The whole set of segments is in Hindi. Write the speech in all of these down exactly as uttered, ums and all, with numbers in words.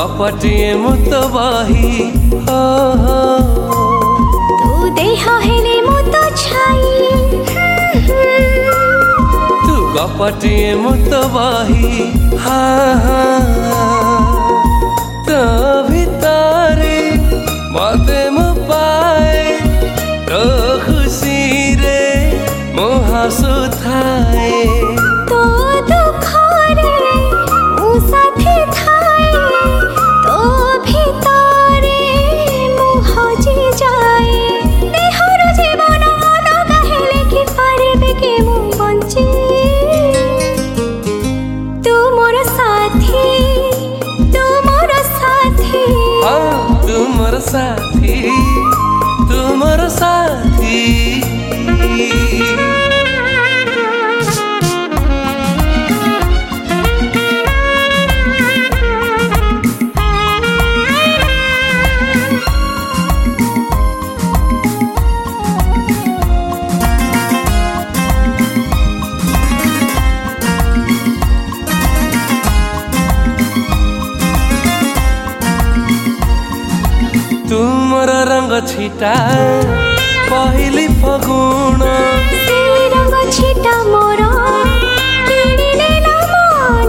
कपटिए मुत बही हो हो तू देह हेले मुत छाई तू कपटिए मुत बही हाँ हाँ तो भितरे मते मु पाए तो खुशी रे मु हसु थाए तो दुख रे मु साथी थाए तो भितरे मु हजी जाए देहर जीवन अलगा हेले कि पारिबे कि मु बंची तू मोर साथी तू मोर साथी हाँ तू मोर साथी तू मोर साथी तुमर रंग छिटा पहली फगुण से रंग छिटा मोर किणिले न मन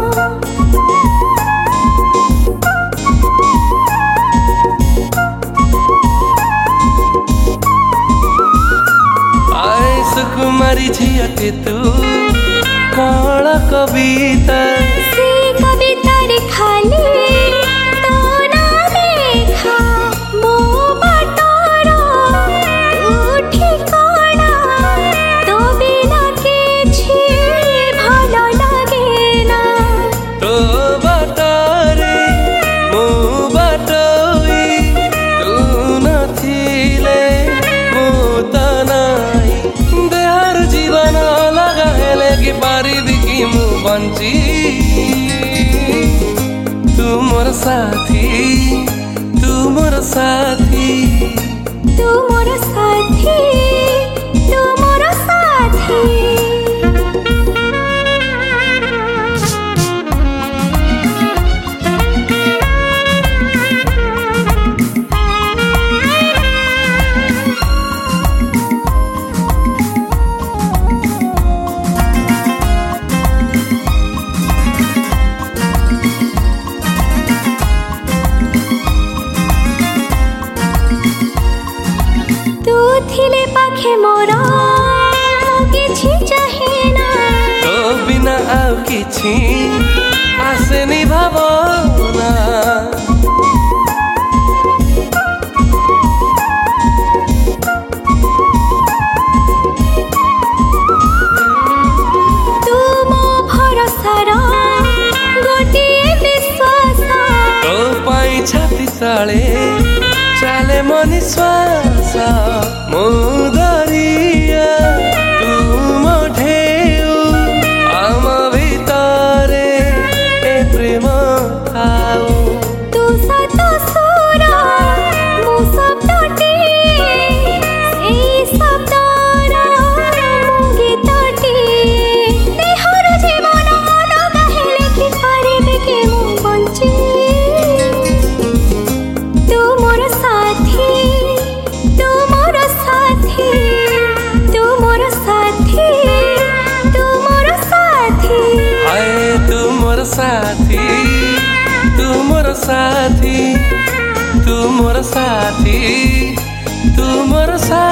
आए सुकुमारी झियटे तू कण कविता से कविता रे खाली तो ना देखा मो बाटर तू ठिकाना तो बिना किछि भल लागेना तो बाटरे मु बाटोई तू नथिले मु त नाई देहर जीवन अलगा हेले कि पारिबी कि मु बंची तू मोर साथी तू मोर साथी तू मोर साथी तू मोर साथी तू थिले पाखे मोर किछि चाहेना तो बिना आउ किछि आसेनी भावना तू मो भरोसार गोटिए विश्वास तो पाई छाती तले चाले मन श्वास मो दरिया तू मो ढेउ आम भितरे ए प्रेम थाऊ तू सत सुर मु शब्दटिए सेई शब्दर मु गीतटिए देहर जीवन अलगा हेले कि पारिबे कि मु बंची तू मोर साथी तू मोर साथी तू मोर साथी तू मोर साथी आए तू मोर साथी तू मोर साथी तू मोर साथी तू मोर साथी